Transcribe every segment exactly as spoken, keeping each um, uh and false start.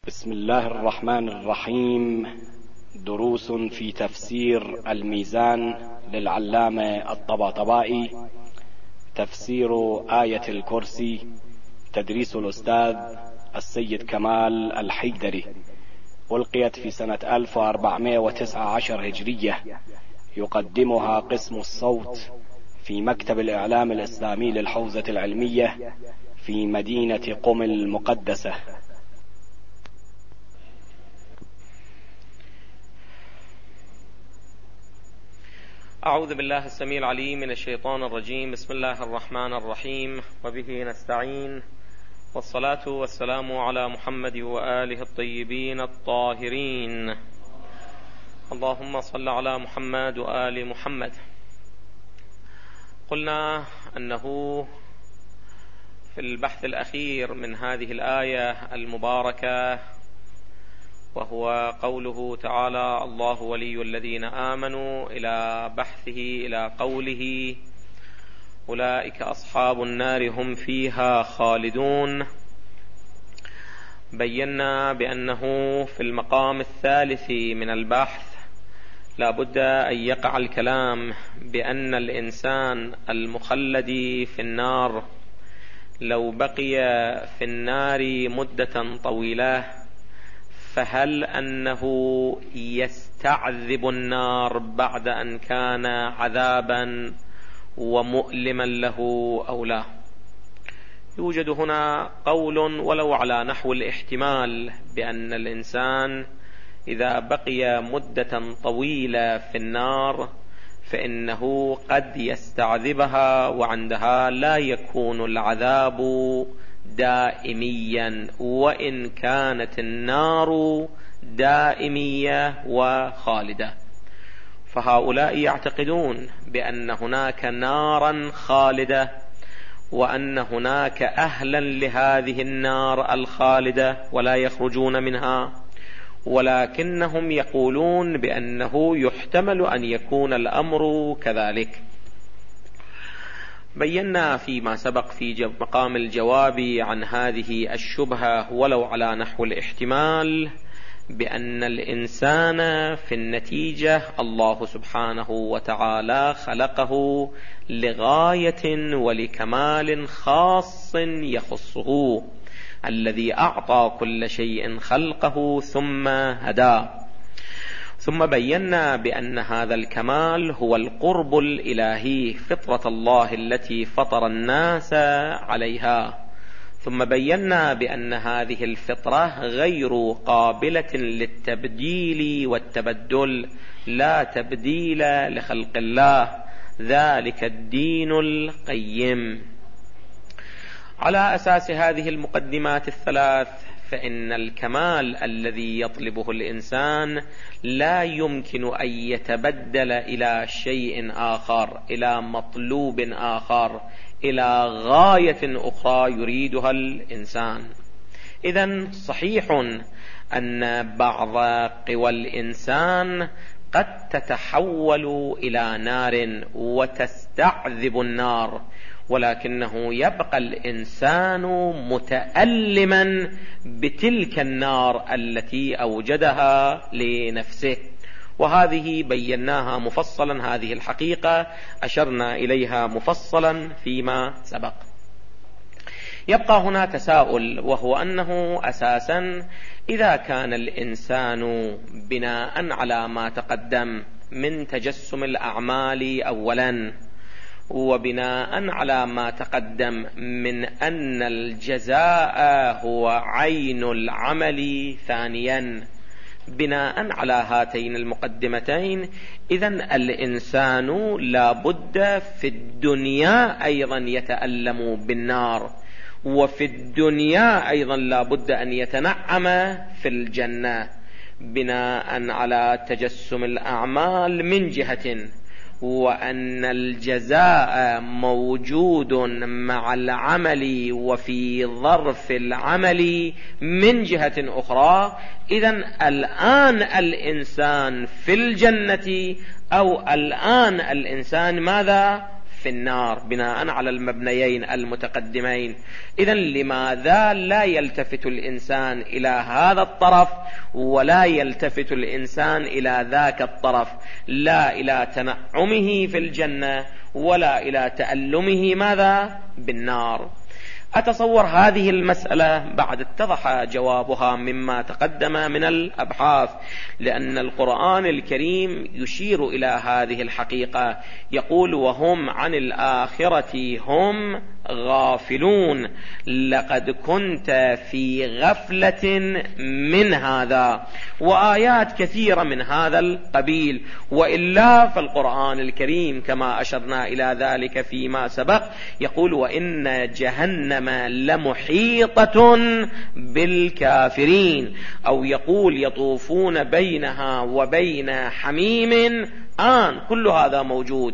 بسم الله الرحمن الرحيم. دروس في تفسير الميزان للعلامة الطباطبائي، تفسير آية الكرسي، تدريس الأستاذ السيد كمال الحيدري. ألقيت في سنة ألف وأربعمائة وتسعة عشر هجرية. يقدمها قسم الصوت في مكتب الإعلام الإسلامي للحوزة العلمية في مدينة قم المقدسة. أعوذ بالله السميع العليم من الشيطان الرجيم. بسم الله الرحمن الرحيم، وبه نستعين، والصلاة والسلام على محمد وآله الطيبين الطاهرين. اللهم صل على محمد وآل محمد. قلنا أنه في البحث الأخير من هذه الآية المباركة، وهو قوله تعالى: الله ولي الذين آمنوا، إلى بحثه إلى قوله: أولئك أصحاب النار هم فيها خالدون. بينا بأنه في المقام الثالث من البحث لا بد أن يقع الكلام بأن الإنسان المخلد في النار لو بقي في النار مدة طويلة، فهل أنه يستعذب النار بعد أن كان عذابا ومؤلما له أو لا؟ يوجد هنا قول ولو على نحو الاحتمال بأن الإنسان إذا بقي مدة طويلة في النار فإنه قد يستعذبها، وعندها لا يكون العذاب دائميا، وإن كانت النار دائمية وخالدة. فهؤلاء يعتقدون بأن هناك نارا خالدة، وأن هناك أهلا لهذه النار الخالدة ولا يخرجون منها، ولكنهم يقولون بأنه يحتمل أن يكون الأمر كذلك. بينا فيما سبق في مقام الجواب عن هذه الشبهة ولو على نحو الاحتمال بأن الإنسان في النتيجة الله سبحانه وتعالى خلقه لغاية ولكمال خاص يخصه، الذي أعطى كل شيء خلقه ثم هداه. ثم بينا بأن هذا الكمال هو القرب الإلهي، فطرة الله التي فطر الناس عليها. ثم بينا بأن هذه الفطرة غير قابلة للتبديل والتبدل، لا تبديل لخلق الله، ذلك الدين القيم. على أساس هذه المقدمات الثلاث، فإن الكمال الذي يطلبه الإنسان لا يمكن أن يتبدل إلى شيء آخر، إلى مطلوب آخر، إلى غاية أخرى يريدها الإنسان. إذن صحيح أن بعض قوى الإنسان قد تتحول إلى نار وتستعذب النار، ولكنه يبقى الإنسان متألما بتلك النار التي أوجدها لنفسه. وهذه بيناها مفصلا، هذه الحقيقة أشرنا إليها مفصلا فيما سبق. يبقى هنا تساؤل، وهو أنه أساسا إذا كان الإنسان بناء على ما تقدم من تجسم الأعمال أولا، وبناء على ما تقدم من أن الجزاء هو عين العمل ثانيا، بناء على هاتين المقدمتين، إذن الإنسان لا بد في الدنيا أيضا يتألم بالنار، وفي الدنيا أيضا لا بد أن يتنعم في الجنة، بناء على تجسم الأعمال من جهة، وأن الجزاء موجود مع العمل وفي ظرف العمل من جهة أخرى. إذن الآن الإنسان في الجنة، أو الآن الإنسان ماذا؟ في النار بناء على المبنيين المتقدمين. إذن لماذا لا يلتفت الإنسان إلى هذا الطرف ولا يلتفت الإنسان إلى ذاك الطرف، لا إلى تنعمه في الجنة ولا إلى تألمه ماذا بالنار؟ أتصور هذه المسألة بعد اتضح جوابها مما تقدم من الأبحاث، لأن القرآن الكريم يشير إلى هذه الحقيقة، يقول وهم عن الآخرة هم غافلون، لقد كنت في غفلة من هذا، وآيات كثيرة من هذا القبيل. وإلا فالقرآن الكريم كما أشرنا إلى ذلك فيما سبق يقول وإن جهنم لمحيطة بالكافرين، أو يقول يطوفون بينها وبين حميم آن، كل هذا موجود،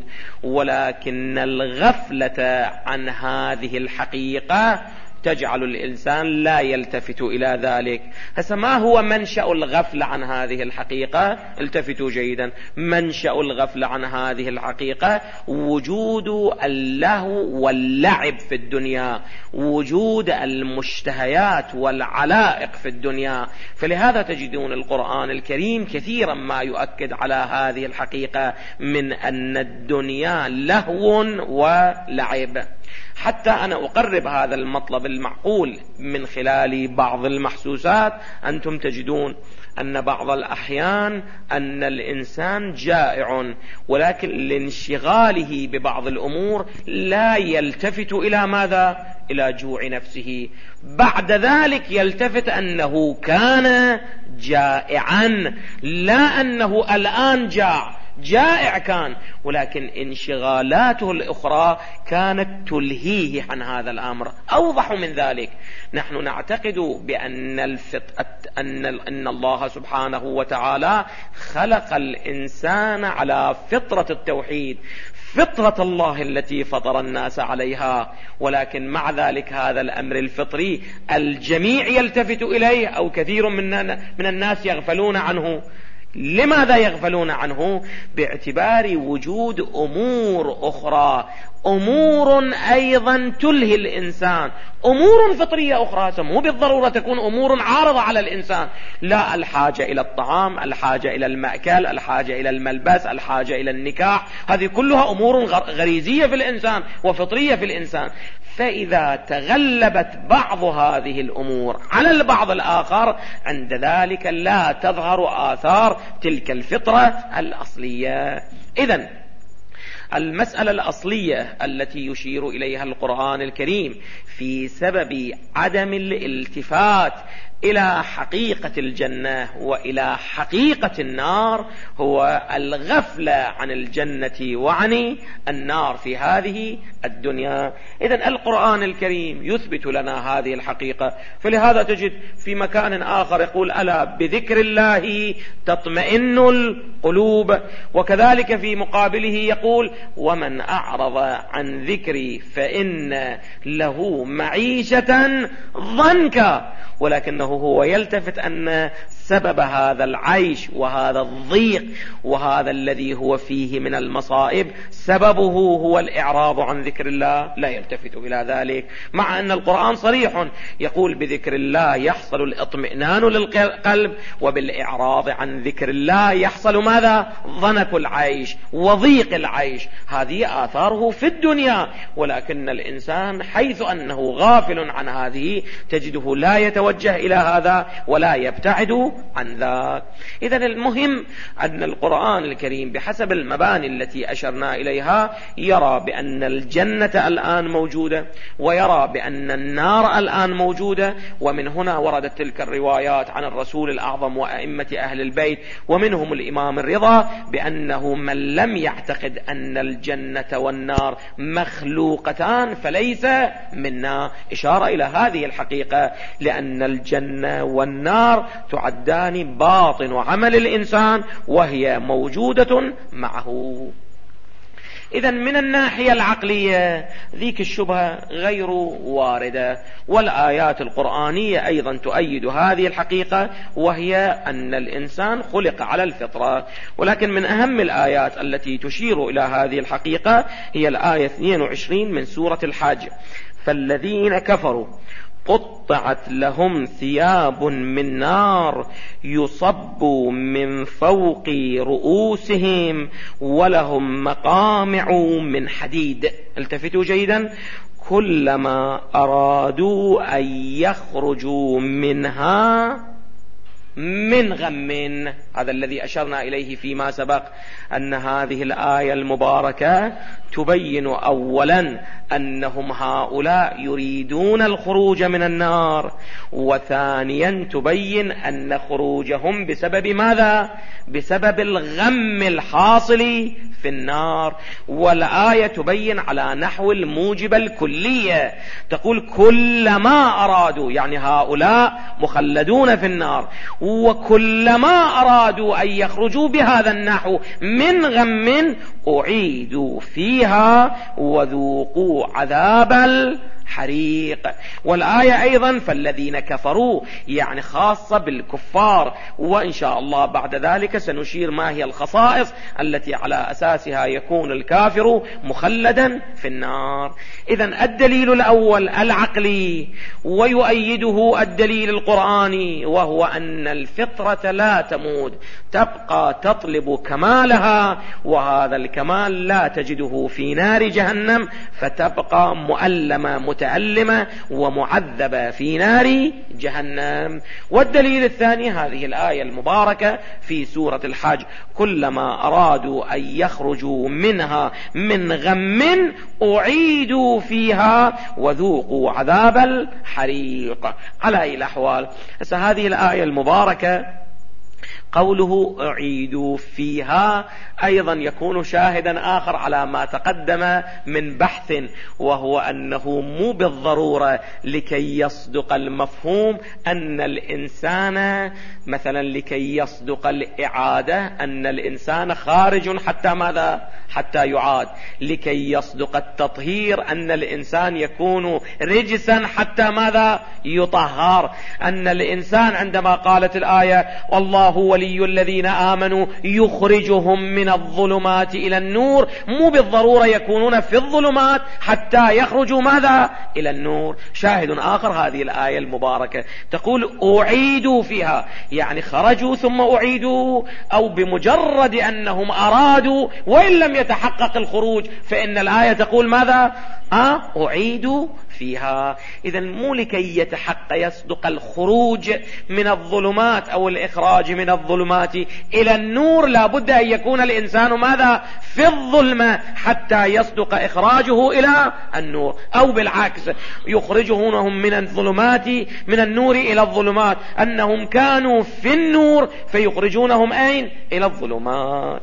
ولكن الغفلة عن هذه الحقيقة تجعل الإنسان لا يلتفت إلى ذلك. هسه ما هو منشأ الغفلة عن هذه الحقيقة؟ التفتوا جيدا. منشأ الغفلة عن هذه الحقيقة وجود اللهو واللعب في الدنيا، وجود المشتهيات والعلائق في الدنيا. فلهذا تجدون القرآن الكريم كثيرا ما يؤكد على هذه الحقيقة من أن الدنيا لهو ولعب. حتى أنا أقرب هذا المطلب المعقول من خلال بعض المحسوسات. أنتم تجدون أن بعض الأحيان أن الإنسان جائع، ولكن لانشغاله ببعض الأمور لا يلتفت إلى ماذا؟ إلى جوع نفسه. بعد ذلك يلتفت أنه كان جائعا، لا أنه الآن جاع. جائع كان، ولكن انشغالاته الأخرى كانت تلهيه عن هذا الأمر. أوضح من ذلك، نحن نعتقد بأن الفط... أن... أن الله سبحانه وتعالى خلق الإنسان على فطرة التوحيد، فطرة الله التي فطر الناس عليها، ولكن مع ذلك هذا الأمر الفطري الجميع يلتفت إليه أو كثير من, من الناس يغفلون عنه. لماذا يغفلون عنه؟ باعتبار وجود أمور أخرى، أمور أيضا تلهي الإنسان، أمور فطرية أخرى، مو بالضرورة تكون أمور عارضة على الإنسان. لا، الحاجة إلى الطعام، الحاجة إلى المأكل، الحاجة إلى الملبس، الحاجة إلى النكاح، هذه كلها أمور غريزية في الإنسان وفطرية في الإنسان. فإذا تغلبت بعض هذه الأمور على البعض الآخر، عند ذلك لا تظهر آثار تلك الفطرة الأصلية. إذن المسألة الأصلية التي يشير إليها القرآن الكريم في سبب عدم الالتفات إلى حقيقة الجنة وإلى حقيقة النار هو الغفلة عن الجنة وعن النار في هذه الدنيا. إذن القرآن الكريم يثبت لنا هذه الحقيقة. فلهذا تجد في مكان آخر يقول ألا بذكر الله تطمئن القلوب، وكذلك في مقابله يقول ومن أعرض عن ذكري فإن له معيشة ضنكا، ولكنه هو يلتفت أن سبب هذا العيش وهذا الضيق وهذا الذي هو فيه من المصائب سببه هو الإعراض عن ذكر الله، لا يلتفت إلى ذلك، مع أن القرآن صريح يقول بذكر الله يحصل الاطمئنان للقلب، وبالإعراض عن ذكر الله يحصل ماذا؟ ضنك العيش وضيق العيش. هذه آثاره في الدنيا، ولكن الإنسان حيث أنه غافل عن هذه تجده لا يتوجه إلى هذا ولا يبتعد عن ذاك. إذن المهم أن القرآن الكريم بحسب المباني التي أشرنا إليها يرى بأن الجنة الآن موجودة، ويرى بأن النار الآن موجودة، ومن هنا وردت تلك الروايات عن الرسول الأعظم وأئمة أهل البيت ومنهم الإمام الرضا بأنه من لم يعتقد أن الجنة والنار مخلوقتان فليس منا، إشارة إلى هذه الحقيقة، لأن الجنة والنار تعدان باطن عمل الإنسان وهي موجودة معه. إذن من الناحية العقلية ذيك الشبهة غير واردة، والآيات القرآنية أيضا تؤيد هذه الحقيقة، وهي أن الإنسان خلق على الفطرة. ولكن من أهم الآيات التي تشير إلى هذه الحقيقة هي الآية اثنين وعشرين من سورة الحج: فالذين كفروا قطعت لهم ثياب من نار يصب من فوق رؤوسهم ولهم مقامع من حديد. التفتوا جيدا: كلما أرادوا أن يخرجوا منها من غم. هذا الذي أشرنا إليه فيما سبق، أن هذه الآية المباركة تبين أولا أنهم هؤلاء يريدون الخروج من النار، وثانيا تبين أن خروجهم بسبب ماذا؟ بسبب الغم الحاصل في النار. والآية تبين على نحو الموجبة الكلية، تقول كلما أرادوا، يعني هؤلاء مخلدون في النار، وكلما أرادوا أن يخرجوا بهذا النحو من غم أعيدوا فيها وذوقوا عذاب الحريق. والآية أيضا فالذين كفروا، يعني خاصة بالكفار، وإن شاء الله بعد ذلك سنشير ما هي الخصائص التي على أساسها يكون الكافر مخلدا في النار. إذن الدليل الأول العقلي، ويؤيده الدليل القرآني، وهو أن الفطرة لا تموت، تبقى تطلب كمالها، وهذا الكمال لا تجده في نار جهنم، فتبقى مؤلمة متألمة ومعذبة في نار جهنم. والدليل الثاني هذه الآية المباركة في سورة الحج: كلما أرادوا أن يخرجوا منها من غم أعيدوا فيها وذوقوا عذاب الحريق. على أي الأحوال، هذه الآية المباركة قوله أعيدوا فيها أيضا يكون شاهدا آخر على ما تقدم من بحث، وهو أنه مو بالضرورة لكي يصدق المفهوم أن الإنسان مثلا لكي يصدق الإعادة أن الإنسان خارج حتى ماذا؟ حتى يعاد. لكي يصدق التطهير أن الإنسان يكون رجسا حتى ماذا؟ يطهر. أن الإنسان عندما قالت الآية والله ولي الذين آمنوا يخرجهم من الظلمات إلى النور، مو بالضرورة يكونون في الظلمات حتى يخرجوا ماذا؟ إلى النور. شاهد آخر هذه الآية المباركة تقول أعيدوا فيها، يعني خرجوا ثم أعيدوا، أو بمجرد أنهم أرادوا وإن لم يتحقق الخروج فإن الآية تقول ماذا؟ أه؟ أعيدوا فيها. إذن مو لكي يتحقق يصدق الخروج من الظلمات أو الإخراج من الظلمات إلى النور، لا بد أن يكون الإنسان ماذا؟ في الظلمة حتى يصدق إخراجه إلى النور، أو بالعكس يخرجونهم من الظلمات من النور إلى الظلمات، أنهم كانوا في النور فيخرجونهم أين؟ إلى الظلمات.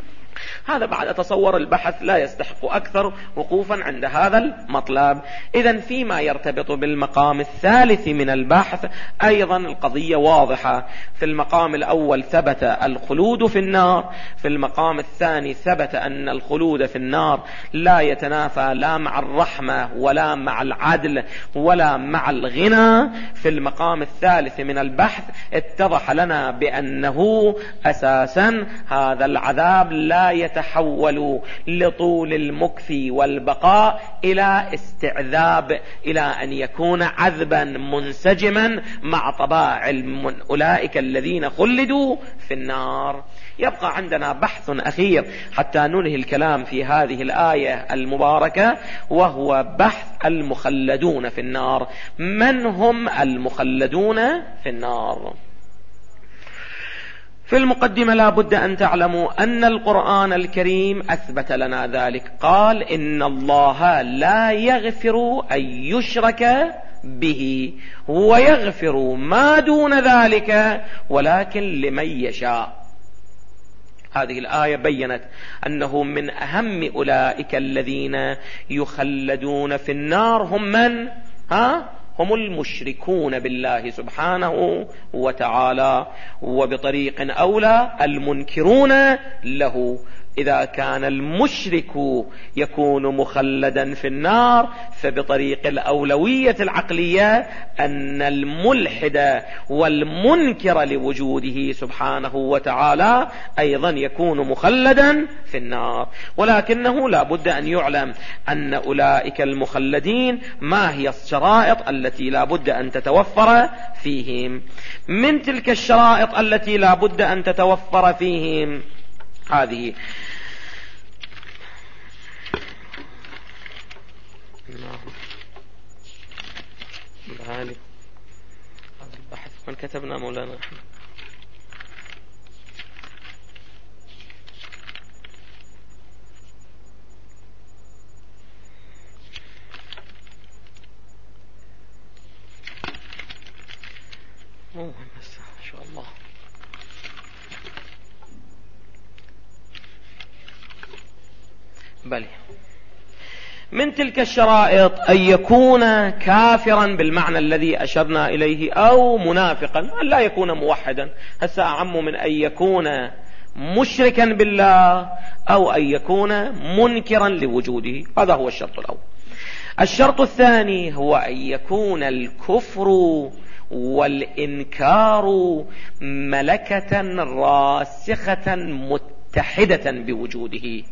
هذا بعد أتصور البحث لا يستحق أكثر وقوفا عند هذا المطلب. إذن فيما يرتبط بالمقام الثالث من البحث أيضا القضية واضحة. في المقام الأول ثبت الخلود في النار، في المقام الثاني ثبت أن الخلود في النار لا يتنافى لا مع الرحمة ولا مع العدل ولا مع الغنى. في المقام الثالث من البحث اتضح لنا بأنه أساسا هذا العذاب لا يتنافى يتحول لطول المكث والبقاء إلى استعذاب، إلى أن يكون عذبا منسجما مع طباع أولئك الذين خلدوا في النار. يبقى عندنا بحث أخير حتى ننهي الكلام في هذه الآية المباركة، وهو بحث المخلدون في النار. من هم المخلدون في النار؟ في المقدمة لا بد أن تعلموا أن القرآن الكريم أثبت لنا ذلك. قال إن الله لا يغفر أن يشرك به ويغفر ما دون ذلك ولكن لمن يشاء. هذه الآية بيّنت أنه من أهم أولئك الذين يخلدون في النار هم من؟ ها؟ هم المشركون بالله سبحانه وتعالى، وبطريق أولى المنكرون له. إذا كان المشرك يكون مخلدا في النار، فبطريق الأولوية العقلية أن الملحد والمنكر لوجوده سبحانه وتعالى أيضا يكون مخلدا في النار. ولكنه لا بد أن يعلم أن أولئك المخلدين ما هي الشرائط التي لا بد أن تتوفر فيهم. من تلك الشرائط التي لا بد أن تتوفر فيهم هذه: هذا البحث من كتبنا مولانا أحمد. مو مهم هسه إن شاء الله. بلى من تلك الشرائط أن يكون كافرا بالمعنى الذي أشرنا إليه أو منافقا، أن لا يكون موحدا. هسه أعم من أن يكون مشركا بالله أو أن يكون منكرا لوجوده. هذا هو الشرط الأول. الشرط الثاني هو أن يكون الكفر والإنكار ملكة راسخة متحدة بوجوده.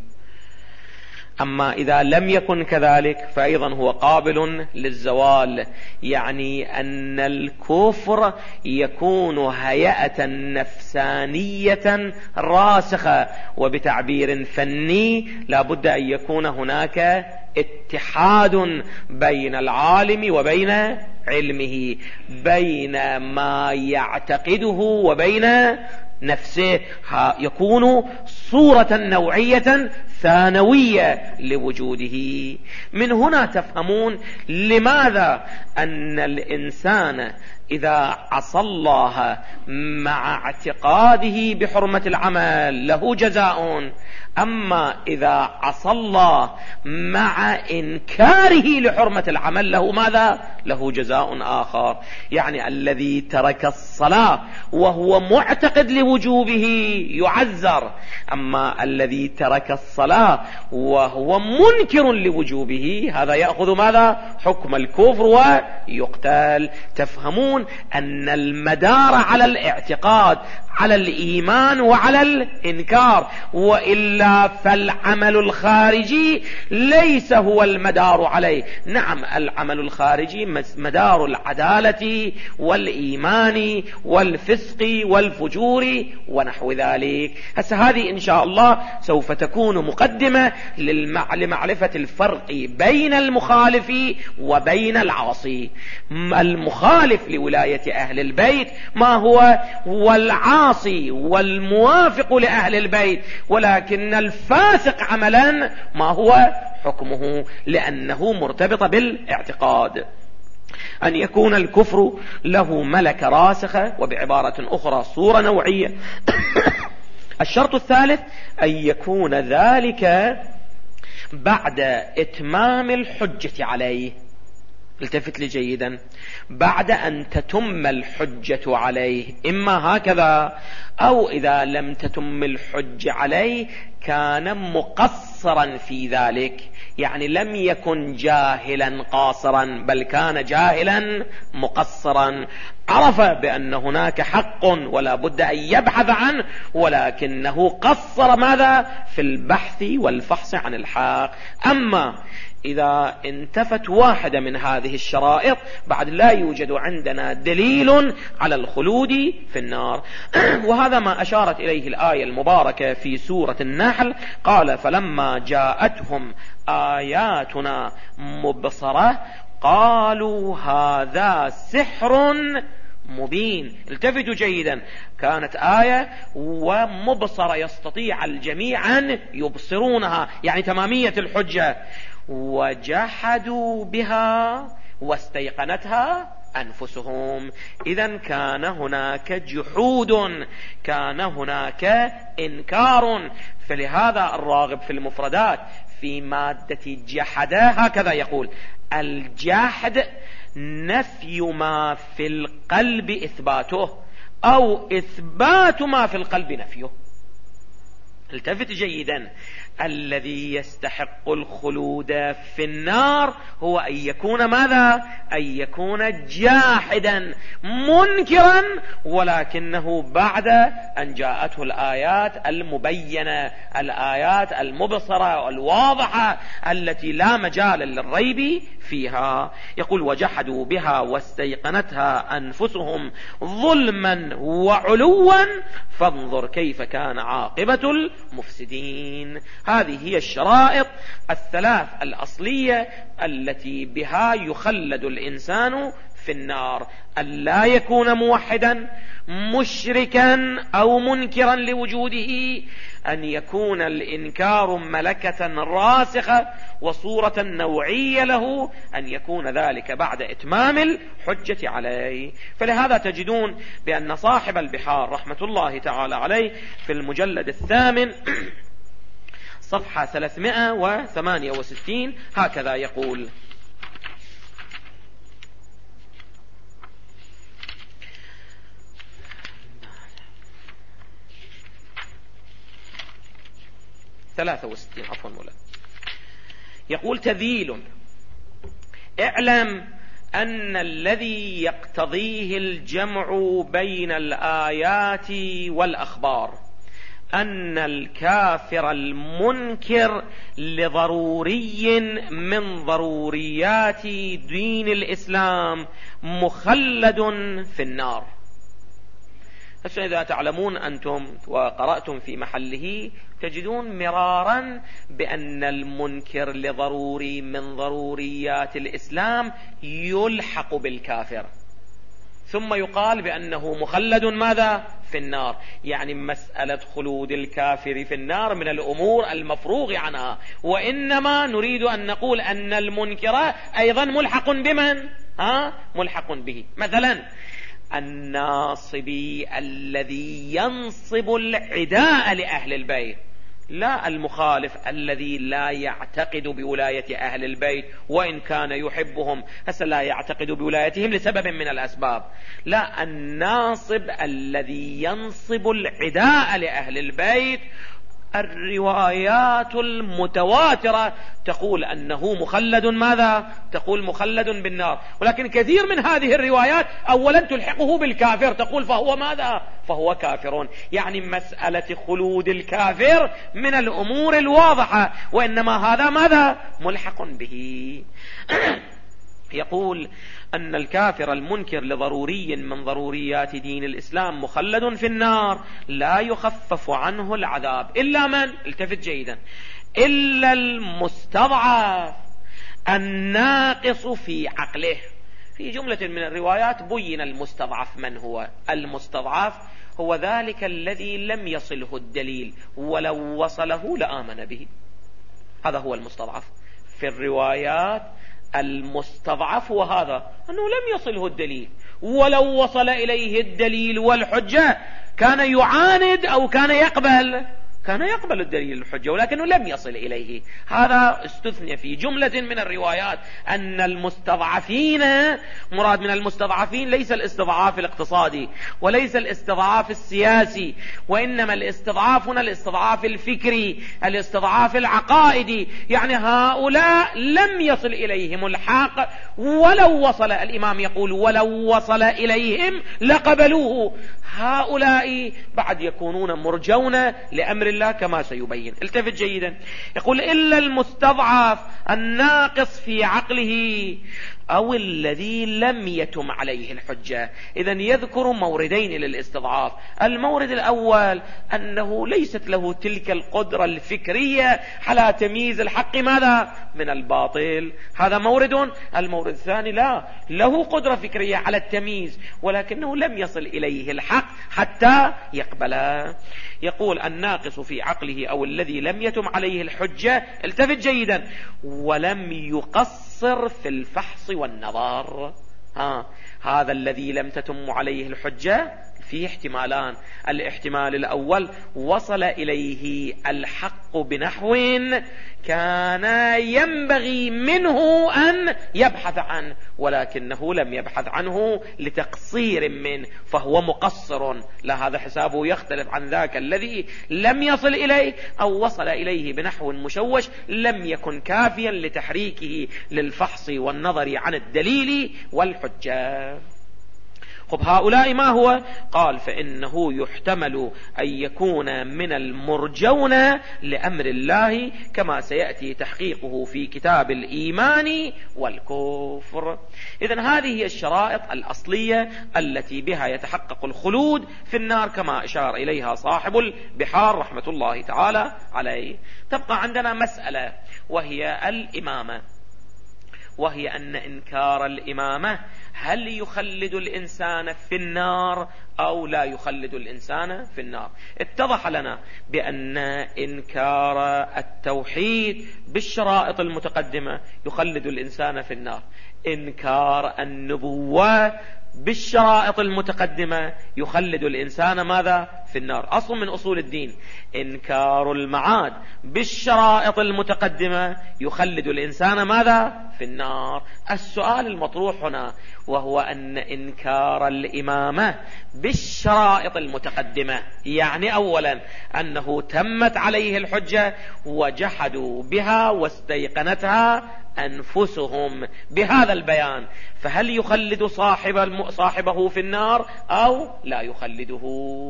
أما إذا لم يكن كذلك فأيضا هو قابل للزوال، يعني أن الكفر يكون هيئة نفسانية راسخة، وبتعبير فني لا بد أن يكون هناك اتحاد بين العالم وبين علمه، بين ما يعتقده وبين نفسه، يكون صورة نوعية ثانوية لوجوده. من هنا تفهمون لماذا أن الإنسان إذا عصى الله مع اعتقاده بحرمة العمل له جزاء، أما إذا عصى الله مع إنكاره لحرمة العمل له ماذا؟ له جزاء آخر. يعني الذي ترك الصلاة وهو معتقد لوجوبه يعذر، أما الذي ترك الصلاة وهو منكر لوجوبه هذا يأخذ ماذا؟ حكم الكفر ويقتل. تفهمون أن المدار على الاعتقاد، على الإيمان وعلى الإنكار، وإلا فالعمل الخارجي ليس هو المدار عليه. نعم العمل الخارجي مدار العدالة والإيمان والفسق والفجور ونحو ذلك. هسه هذه إن شاء الله سوف تكون مقدمة لمعرفة الفرق بين المخالف وبين العاصي. المخالف لولاية أهل البيت ما هو؟ والعاصي والموافق لأهل البيت. ولكن الفاسق عملا ما هو حكمه؟ لأنه مرتبط بالاعتقاد. أن يكون الكفر له ملكة راسخة، وبعبارة أخرى صورة نوعية. الشرط الثالث أن يكون ذلك بعد إتمام الحجة عليه. التفت لي جيدا، بعد أن تتم الحجة عليه، إما هكذا أو إذا لم تتم الحجة عليه كان مقصرا في ذلك، يعني لم يكن جاهلا قاصرا بل كان جاهلا مقصرا، عرف بأن هناك حق ولا بد أن يبحث عنه، ولكنه قصر ماذا؟ في البحث والفحص عن الحق. أما إذا انتفت واحدة من هذه الشرائط بعد لا يوجد عندنا دليل على الخلود في النار. وهذا ما أشارت إليه الآية المباركة في سورة النحل، قال فلما جاءتهم آياتنا مبصرة قالوا هذا سحر مبين. التفتوا جيدا، كانت آية ومبصرة يستطيع الجميع أن يبصرونها، يعني تمامية الحجة. وجحدوا بها واستيقنتها أنفسهم. إذن كان هناك جحود، كان هناك إنكار. فلهذا الراغب في المفردات في مادة جحد هكذا يقول: الجحد نفي ما في القلب إثباته، أو إثبات ما في القلب نفيه. التفت جيدا، الذي يستحق الخلود في النار هو أن يكون ماذا؟ أن يكون جاحدا منكرا، ولكنه بعد أن جاءته الآيات المبينة، الآيات المبصرة والواضحة التي لا مجال للريب فيها. يقول وجحدوا بها واستيقنتها أنفسهم ظلما وعلوا فانظر كيف كان عاقبة المفسدين. هذه هي الشرائط الثلاث الأصلية التي بها يخلد الإنسان في النار: أن لا يكون موحدا مشركا أو منكرا لوجوده، أن يكون الإنكار ملكة راسخة وصورة نوعية له، أن يكون ذلك بعد إتمام الحجة عليه. فلهذا تجدون بأن صاحب البحار رحمة الله تعالى عليه في المجلد الثامن صفحة ثلاثمائة وثمانية وستين هكذا يقول: ثلاثة وستين عفوا مولا، يقول تذيل: اعلم أن الذي يقتضيه الجمع بين الآيات والأخبار أن الكافر المنكر لضروري من ضروريات دين الإسلام مخلد في النار. إذا تعلمون أنتم وقرأتم في محله تجدون مرارا بأن المنكر لضروري من ضروريات الإسلام يلحق بالكافر، ثم يقال بأنه مخلد ماذا؟ في النار. يعني مسألة خلود الكافر في النار من الأمور المفروغ عنها، وإنما نريد أن نقول أن المنكر أيضا ملحق بمن؟ ها؟ ملحق به. مثلا الناصبي الذي ينصب العداء لأهل البيت، لا المخالف الذي لا يعتقد بولاية أهل البيت وإن كان يحبهم، هسه لا يعتقد بولايتهم لسبب من الأسباب. لا، الناصب الذي ينصب العداء لأهل البيت الروايات المتواترة تقول أنه مخلد ماذا؟ تقول مخلد بالنار، ولكن كثير من هذه الروايات أولا تلحقه بالكافر، تقول فهو ماذا؟ فهو كافر. يعني مسألة خلود الكافر من الأمور الواضحة، وإنما هذا ماذا؟ ملحق به. يقول أن الكافر المنكر لضروري من ضروريات دين الإسلام مخلد في النار لا يخفف عنه العذاب إلا من؟ التفت جيدا: إلا المستضعف الناقص في عقله. في جملة من الروايات بين المستضعف من هو. المستضعف هو ذلك الذي لم يصله الدليل، ولو وصله لآمن به. هذا هو المستضعف في الروايات. المستضعف هو هذا، أنه لم يصله الدليل، ولو وصل إليه الدليل والحجة كان يعاند أو كان يقبل كان يقبل الدليل الحجة، ولكنه لم يصل إليه. هذا استثنى في جملة من الروايات أن المستضعفين، مراد من المستضعفين ليس الاستضعاف الاقتصادي وليس الاستضعاف السياسي، وإنما الاستضعاف هنا الاستضعاف الفكري، الاستضعاف العقائدي. يعني هؤلاء لم يصل إليهم الحق، ولو وصل، الإمام يقول ولو وصل إليهم لقبلوه. هؤلاء بعد يكونون مرجون لأمر الله كما سيبين. التفت جيدا، يقول إلا المستضعف الناقص في عقله أو الذي لم يتم عليه الحجة. إذن يذكر موردين للاستضعاف. المورد الأول أنه ليست له تلك القدرة الفكرية على تمييز الحق ماذا؟ من الباطل. هذا مورد. المورد الثاني لا، له قدرة فكرية على التمييز، ولكنه لم يصل إليه الحق حتى يقبله. يقول الناقص في عقله أو الذي لم يتم عليه الحجة، التفت جيدا، ولم يقصر في الفحص والنظر. ها، هذا الذي لم تتم عليه الحجة في احتمالان. الاحتمال الأول وصل إليه الحق بنحو كان ينبغي منه أن يبحث عنه، ولكنه لم يبحث عنه لتقصير منه، فهو مقصر، لا هذا حسابه يختلف عن ذاك الذي لم يصل إليه، أو وصل إليه بنحو مشوش لم يكن كافيا لتحريكه للفحص والنظر عن الدليل والحجة. خب هؤلاء ما هو؟ قال فإنه يحتمل أن يكون من المرجون لأمر الله كما سيأتي تحقيقه في كتاب الإيمان والكفر. إذن هذه هي الشرائط الأصلية التي بها يتحقق الخلود في النار كما أشار إليها صاحب البحار رحمة الله تعالى عليه. تبقى عندنا مسألة وهي الإمامة، وهي أن إنكار الإمامة هل يخلد الإنسان في النار أو لا يخلد الإنسان في النار. اتضح لنا بأن إنكار التوحيد بالشرائط المتقدمة يخلد الإنسان في النار، إنكار النبوة بالشرائط المتقدمة يخلد الإنسان ماذا؟ في النار. أصل من أصول الدين إنكار المعاد بالشرائط المتقدمة يخلد الإنسان ماذا؟ في النار. السؤال المطروح هنا وهو أن إنكار الإمامة بالشرائط المتقدمة يعني أولا أنه تمت عليه الحجة وجحدوا بها واستيقنتها أنفسهم بهذا البيان، فهل يخلد صاحب صاحبه في النار أو لا يخلده؟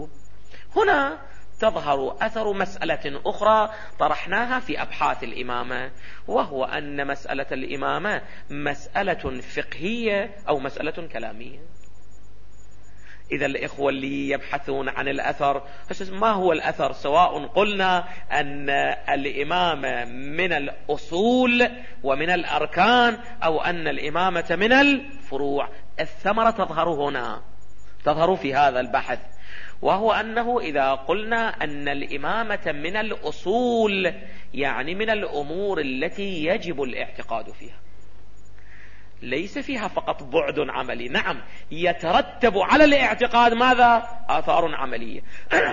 هنا تظهر أثر مسألة أخرى طرحناها في أبحاث الإمامة، وهو أن مسألة الإمامة مسألة فقهية أو مسألة كلامية. إذا الإخوة اللي يبحثون عن الأثر، ما هو الأثر؟ سواء قلنا أن الإمامة من الأصول ومن الأركان أو أن الإمامة من الفروع، الثمرة تظهر هنا، تظهر في هذا البحث، وهو أنه إذا قلنا أن الإمامة من الأصول يعني من الأمور التي يجب الاعتقاد فيها، ليس فيها فقط بعد عملي، نعم يترتب على الاعتقاد ماذا؟ آثار عملية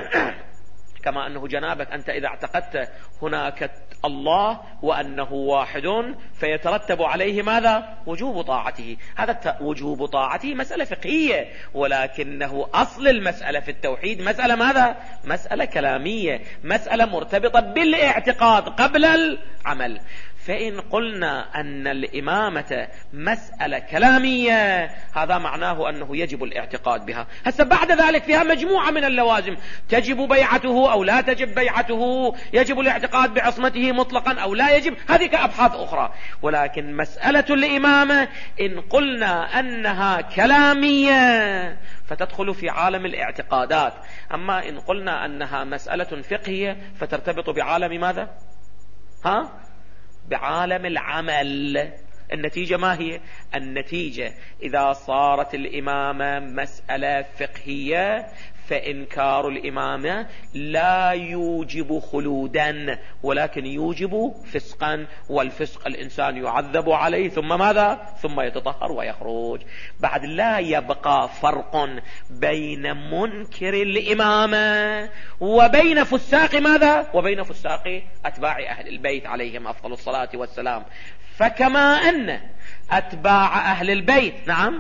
كما أنه جنابك أنت إذا اعتقدت هناك الله وأنه واحد فيترتب عليه ماذا؟ وجوب طاعته. هذا وجوب طاعته مسألة فقهية، ولكنه أصل المسألة في التوحيد مسألة ماذا؟ مسألة كلامية، مسألة مرتبطة بالاعتقاد قبل العمل. فإن قلنا أن الإمامة مسألة كلامية هذا معناه أنه يجب الاعتقاد بها. هسه بعد ذلك فيها مجموعة من اللوازم، تجب بيعته أو لا تجب بيعته، يجب الاعتقاد بعصمته مطلقا أو لا يجب، هذه كأبحاث أخرى. ولكن مسألة الإمامة إن قلنا أنها كلامية فتدخل في عالم الاعتقادات، أما إن قلنا أنها مسألة فقهية فترتبط بعالم ماذا؟ ها؟ بعالم العمل. النتيجة ما هي؟ النتيجة إذا صارت الإمامة مسألة فقهية فإنكار الإمامة لا يوجب خلودا ولكن يوجب فسقا، والفسق الإنسان يعذب عليه ثم ماذا؟ ثم يتطهر ويخرج. بعد لا يبقى فرق بين منكر الإمامة وبين فساق ماذا؟ وبين فساق أتباع أهل البيت عليهم أفضل الصلاة والسلام. فكما أن أتباع أهل البيت نعم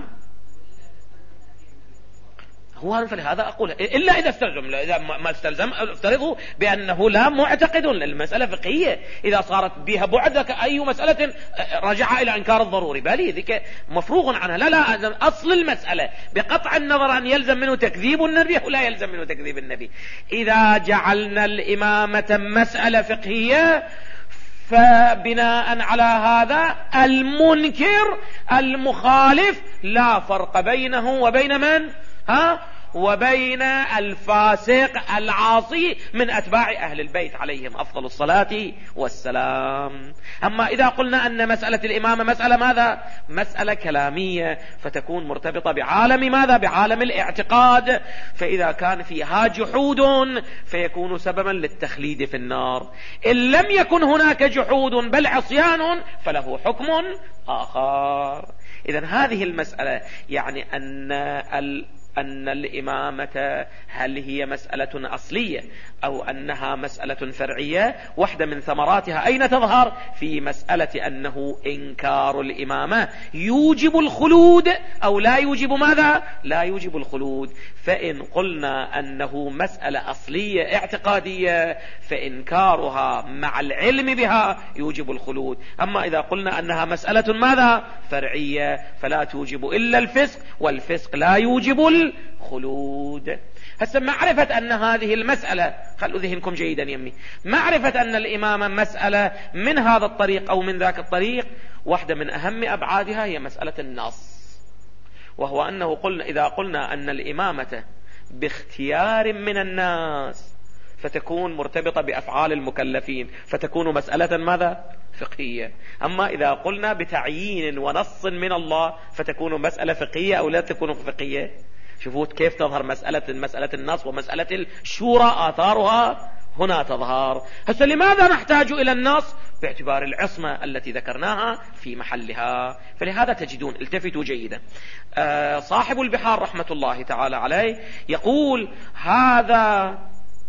هو، فلهذا أقول إلا إذا استلزم، إذا ما استلزم افترضه بأنه لا معتقد للمسألة فقهية، إذا صارت بها بعد أي مسألة رجع إلى إنكار الضروري، بل ذيك مفروغ عنها. لا لا أصل المسألة بقطع النظر أن يلزم منه تكذيب النبي ولا يلزم منه تكذيب النبي. إذا جعلنا الإمامة مسألة فقهية فبناء على هذا المنكر المخالف لا فرق بينه وبين من؟ ها؟ وبين الفاسق العاصي من أتباع أهل البيت عليهم أفضل الصلاة والسلام. أما إذا قلنا أن مسألة الإمامة مسألة ماذا؟ مسألة كلامية فتكون مرتبطة بعالم ماذا؟ بعالم الاعتقاد، فإذا كان فيها جحود فيكون سببا للتخليد في النار. إن لم يكن هناك جحود بل عصيان فله حكم آخر. إذن هذه المسألة يعني أن أن الإمامة هل هي مسألة أصلية أو أنها مسألة فرعية، واحدة من ثمراتها أين تظهر؟ في مسألة أنه إنكار الإمامة يوجب الخلود أو لا يوجب ماذا؟ لا يوجب الخلود. فإن قلنا أنه مسألة أصلية اعتقادية فإنكارها مع العلم بها يوجب الخلود. أما إذا قلنا أنها مسألة ماذا؟ فرعية، فلا توجب إلا الفسق، والفسق لا يوجب الخلود. هسه معرفة أن هذه المسألة، خلوا ذهنكم جيدا يمي، معرفة أن الإمامة مسألة من هذا الطريق أو من ذاك الطريق، واحدة من أهم أبعادها هي مسألة النص، وهو أنه قلنا إذا قلنا أن الإمامة باختيار من الناس فتكون مرتبطة بأفعال المكلفين، فتكون مسألة ماذا؟ فقهية. أما إذا قلنا بتعيين ونص من الله فتكون مسألة فقهية أو لا تكون فقهية. شوفوا كيف تظهر مسألة مسألة النص ومسألة الشورى، آثارها هنا تظهر. هسه لماذا نحتاج إلى النص؟ باعتبار العصمة التي ذكرناها في محلها. فلهذا تجدون، التفتوا جيدا، آه صاحب البحار رحمة الله تعالى عليه يقول هذا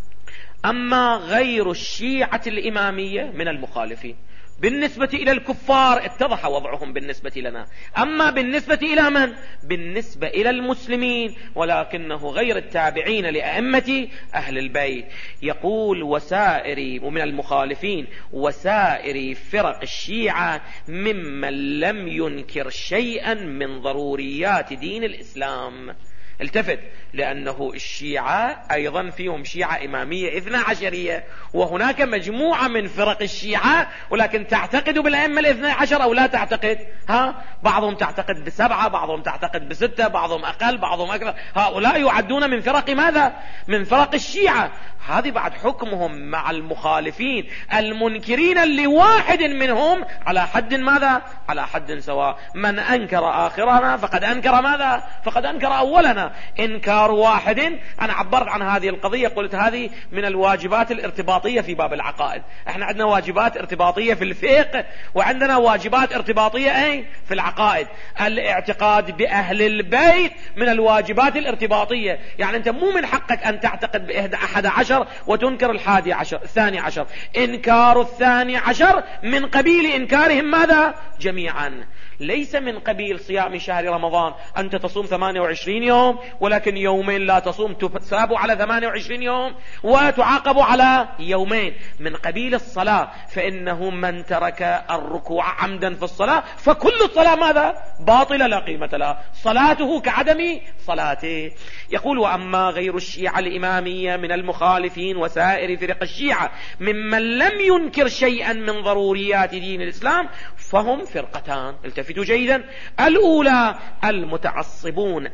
أما غير الشيعة الإمامية من المخالفين بالنسبة إلى الكفار اتضح وضعهم بالنسبة لنا، أما بالنسبة إلى من؟ بالنسبة إلى المسلمين، ولكنه غير التابعين لأئمة أهل البيت. يقول وسائر ومن المخالفين وسائر فرق الشيعة ممن لم ينكر شيئا من ضروريات دين الإسلام. التفت، لأنه الشيعة أيضا فيهم شيعة إمامية اثنا عشرية، وهناك مجموعة من فرق الشيعة ولكن تعتقد بالأئمة الاثنى عشر أو لا تعتقد؟ ها، بعضهم تعتقد بسبعة، بعضهم تعتقد بستة، بعضهم أقل، بعضهم أكثر. هؤلاء يعدون من فرق ماذا؟ من فرق الشيعة. هذه بعد حكمهم مع المخالفين المنكرين لواحد منهم على حد ماذا؟ على حد سواء. من أنكر آخرنا فقد أنكر ماذا؟ فقد أنكر أولنا. إنكار واحد، أنا عبرت عن هذه القضية قلت هذه من الواجبات الارتباطية في باب العقائد. احنا عندنا واجبات ارتباطية في الفقه وعندنا واجبات ارتباطية اي في العقائد. الاعتقاد بأهل البيت من الواجبات الارتباطية، يعني انت مو من حقك ان تعتقد بإحدى أحد عشر وتنكر الحادي عشر الثاني عشر. إنكار الثاني عشر من قبيل إنكارهم ماذا؟ جميعا. ليس من قبيل صيام شهر رمضان أنت تصوم ثمانية وعشرين يوم ولكن يومين لا تصوم، تثاب على ثمانية وعشرين يوم وتعاقب على يومين. من قبيل الصلاة، فإنه من ترك الركوع عمدا في الصلاة فكل الصلاة ماذا؟ باطلة لا قيمة لها، صلاته كعدم صلاته. يقول وأما غير الشيعة الإمامية من المخالفين وسائر فرق الشيعة ممن لم ينكر شيئا من ضروريات دين الإسلام فهم فرقتان. التفتوا جيدا، الأولى المتعصبون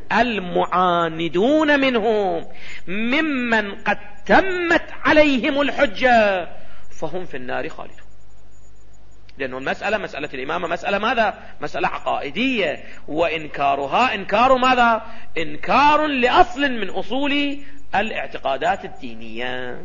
المعاندون منهم ممن قد تمت عليهم الحجة فهم في النار خالدون. لأنه المسألة مسألة الإمامة مسألة ماذا؟ مسألة عقائدية، وإنكارها إنكار ماذا؟ إنكار لأصل من أصول الاعتقادات الدينية.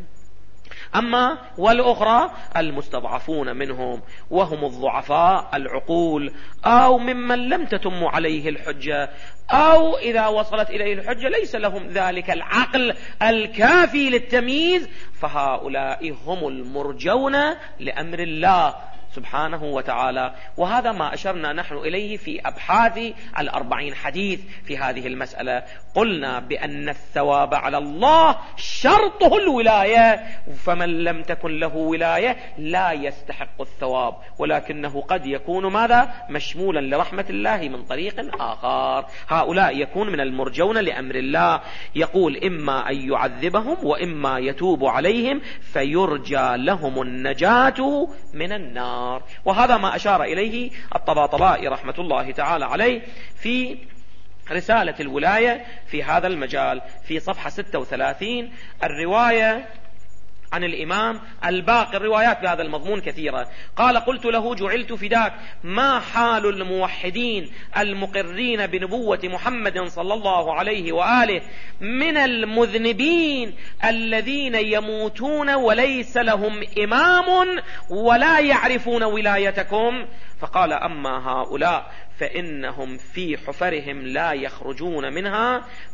أما والأخرى المستضعفون منهم وهم الضعفاء العقول أو ممن لم تتم عليه الحجة، أو إذا وصلت إليه الحجة ليس لهم ذلك العقل الكافي للتمييز، فهؤلاء هم المرجون لأمر الله سبحانه وتعالى. وهذا ما أشرنا نحن إليه في أبحاث الأربعين حديث في هذه المسألة. قلنا بأن الثواب على الله شرطه الولاية، فمن لم تكن له ولاية لا يستحق الثواب، ولكنه قد يكون ماذا؟ مشمولا لرحمة الله من طريق آخر. هؤلاء يكون من المرجون لأمر الله. يقول إما أن يعذبهم وإما يتوب عليهم فيرجى لهم النجاة من النار. وهذا ما أشار إليه الطباطبائي رحمة الله تعالى عليه في رسالة الولاية في هذا المجال في صفحة ستة وثلاثين. الرواية عن الإمام الباقي، الروايات بهذا المضمون كثيرة. قال قلت له جعلت فداك ما حال الموحدين المقرين بنبوة محمد صلى الله عليه وآله من المذنبين الذين يموتون وليس لهم إمام ولا يعرفون ولايتكم؟ فقال أما هؤلاء فإنهم في حفرهم لا يخرجون منها،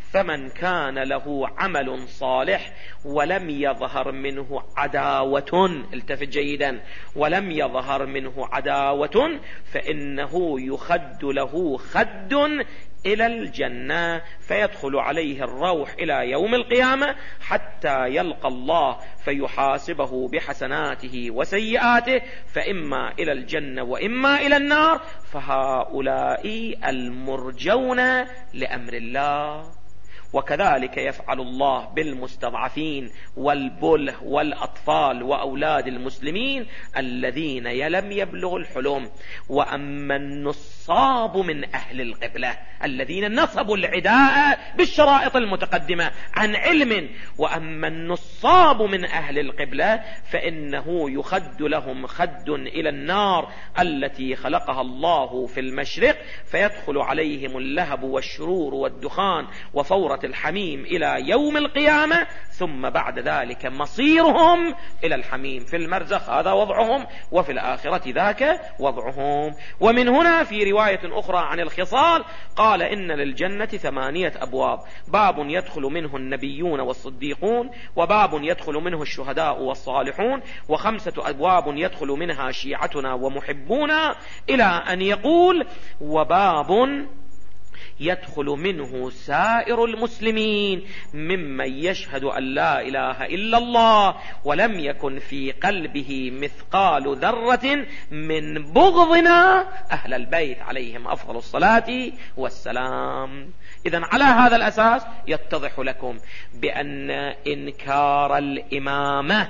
فمن كان له عمل صالح ولم يظهر منه عداوة، التفت جيدا، ولم يظهر منه عداوة فإنه يخد له خد إلى الجنة، فيدخل عليه الروح إلى يوم القيامة حتى يلقى الله فيحاسبه بحسناته وسيئاته، فإما إلى الجنة وإما إلى النار، فهؤلاء المرجون لأمر الله. وكذلك يفعل الله بالمستضعفين والبله والأطفال وأولاد المسلمين الذين لم يبلغوا الحلم. وأما النصاب من أهل القبلة الذين نصبوا العداء بالشرائط المتقدمة عن علم، وأما النصاب من أهل القبلة فإنه يخد لهم خد إلى النار التي خلقها الله في المشرق، فيدخل عليهم اللهب والشرور والدخان وفورة الحميم إلى يوم القيامة، ثم بعد ذلك مصيرهم إلى الحميم في المرزخ، هذا وضعهم، وفي الآخرة ذاك وضعهم. ومن هنا في رواية أخرى عن الخصال قال إن للجنة ثمانية أبواب، باب يدخل منه النبيون والصديقون، وباب يدخل منه الشهداء والصالحون، وخمسة أبواب يدخل منها شيعتنا ومحبونا، إلى أن يقول وباب يدخل منه سائر المسلمين ممن يشهد أن لا إله إلا الله ولم يكن في قلبه مثقال ذرة من بغضنا أهل البيت عليهم أفضل الصلاة والسلام. إذن على هذا الأساس يتضح لكم بأن إنكار الإمامة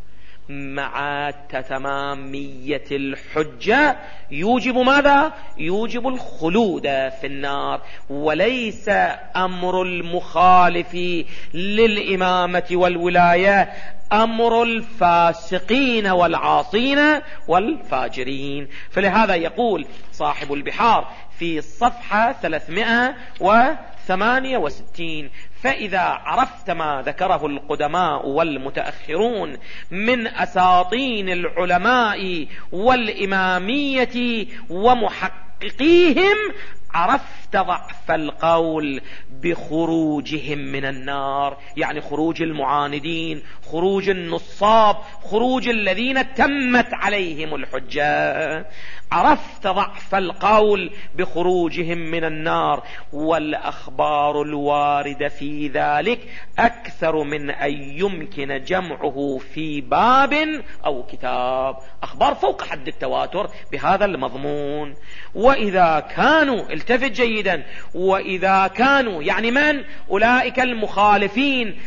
مع تتمامية الحجة يوجب ماذا؟ يوجب الخلود في النار، وليس أمر المخالف للإمامة والولاية أمر الفاسقين والعاصين والفاجرين. فلهذا يقول صاحب البحار في صفحة ثلاثمائة وثمانية وستين: فإذا عرفت ما ذكره القدماء والمتأخرون من أساطين العلماء والإمامية ومحققيهم، عرفت ضعف القول بخروجهم من النار، يعني خروج المعاندين، خروج النصاب، خروج الذين تمت عليهم الحجة. عرفت ضعف القول بخروجهم من النار، والأخبار الواردة في ذلك أكثر من أن يمكن جمعه في باب أو كتاب، أخبار فوق حد التواتر بهذا المضمون. وإذا كانوا، التفت جيدا، وإذا كانوا يعني من؟ أولئك المخالفين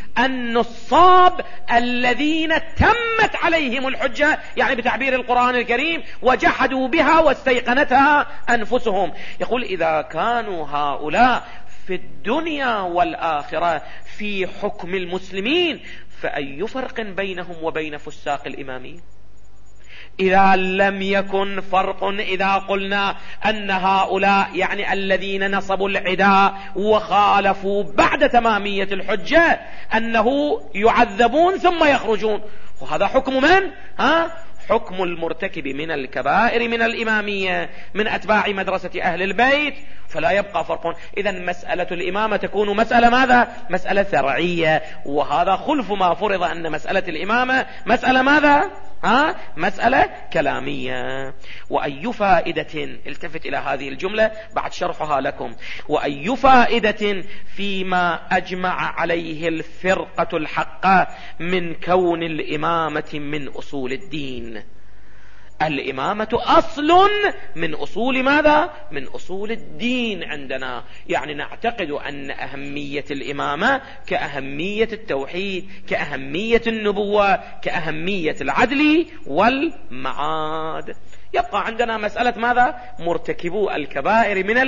النصاب الذين تمت عليهم الحجة، يعني بتعبير القرآن الكريم وجحدوا بها واستيقنتها أنفسهم. يقول إذا كانوا هؤلاء في الدنيا والآخرة في حكم المسلمين، فأي فرق بينهم وبين فساق الإمامين؟ إذا لم يكن فرق، إذا قلنا أن هؤلاء يعني الذين نصبوا العداء وخالفوا بعد تمامية الحجة أنه يعذبون ثم يخرجون، وهذا حكم من؟ ها؟ حكم المرتكب من الكبائر من الإمامية من أتباع مدرسة أهل البيت، فلا يبقى فرق. إذن مسألة الإمامة تكون مسألة ماذا؟ مسألة شرعية، وهذا خلف ما فرض أن مسألة الإمامة مسألة ماذا؟ ها؟ مسألة كلامية. وأي فائدة، التفت إلى هذه الجملة بعد شرحها لكم، وأي فائدة فيما أجمع عليه الفرقة الحقة من كون الإمامة من أصول الدين. الإمامة أصل من أصول ماذا؟ من أصول الدين عندنا، يعني نعتقد أن أهمية الإمامة كأهمية التوحيد، كأهمية النبوة، كأهمية العدل والمعاد. يبقى عندنا مسألة ماذا؟ مرتكبو الكبائر من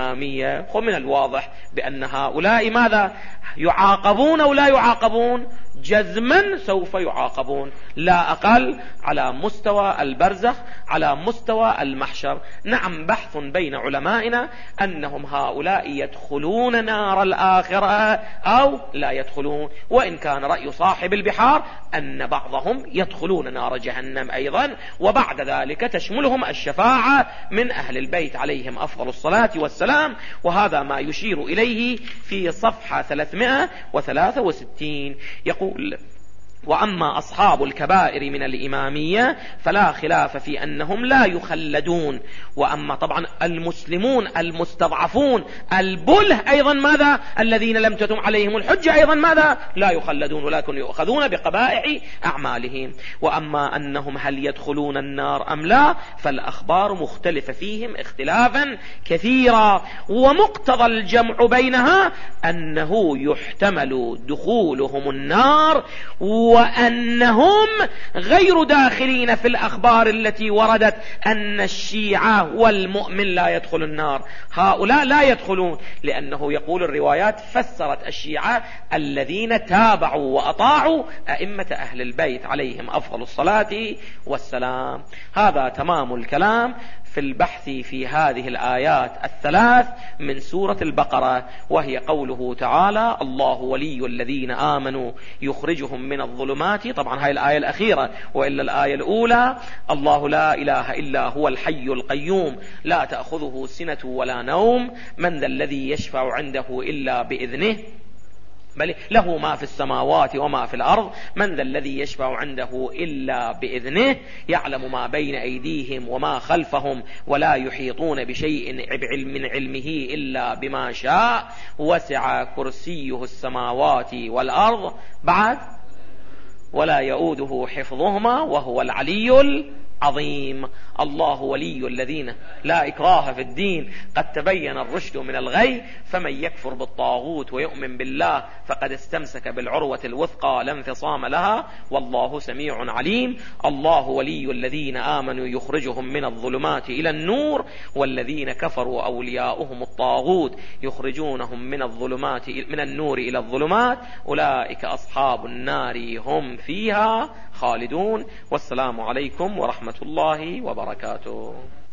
الإمامية. ومن الواضح بأن هؤلاء ماذا؟ يعاقبون أو لا يعاقبون؟ جزما سوف يعاقبون، لا أقل، على مستوى البرزخ، على مستوى المحشر. نعم، بحث بين علمائنا أنهم هؤلاء يدخلون نار الآخرة أو لا يدخلون، وإن كان رأي صاحب البحار أن بعضهم يدخلون نار جهنم أيضا، وبعد ذلك تشملهم الشفاعة من أهل البيت عليهم أفضل الصلاة والسلام. وهذا ما يشير إليه في صفحة ثلاثمائة وثلاثة وستين. يقول: وأما أصحاب الكبائر من الإمامية فلا خلاف في أنهم لا يخلدون. وأما طبعا المسلمون المستضعفون البله أيضا ماذا؟ الذين لم تتم عليهم الحجة أيضا ماذا؟ لا يخلدون، ولكن يؤخذون بقبائح أعمالهم. وأما أنهم هل يدخلون النار أم لا فالأخبار مختلفة فيهم اختلافا كثيرا، ومقتضى الجمع بينها أنه يحتمل دخولهم النار وأنهم غير داخلين في الأخبار التي وردت أن الشيعة والمؤمن لا يدخل النار. هؤلاء لا يدخلون، لأنه يقول الروايات فسرت الشيعة الذين تابعوا وأطاعوا أئمة أهل البيت عليهم أفضل الصلاة والسلام. هذا تمام الكلام في البحث في هذه الآيات الثلاث من سورة البقرة، وهي قوله تعالى: الله ولي الذين آمنوا يخرجهم من الظلمات. طبعا هاي الآية الأخيرة، وإلا الآية الأولى: الله لا إله إلا هو الحي القيوم لا تأخذه سنة ولا نوم من ذا الذي يشفع عنده إلا بإذنه بل له ما في السماوات وما في الأرض من ذا الذي يشفع عنده إلا بإذنه يعلم ما بين أيديهم وما خلفهم ولا يحيطون بشيء من علمه إلا بما شاء وسع كرسيه السماوات والأرض بعد ولا يؤوده حفظهما وهو العلي العظيم. الله ولي الذين لا إكراه في الدين قد تبين الرشد من الغي فمن يكفر بالطاغوت ويؤمن بالله فقد استمسك بالعروة الوثقى لا انفصام لها والله سميع عليم. الله ولي الذين آمنوا يخرجهم من الظلمات إلى النور والذين كفروا أولياؤهم الطاغوت يخرجونهم من الظلمات من النور إلى الظلمات أولئك أصحاب النار هم فيها خالدون. والسلام عليكم ورحمة الله وبركاته.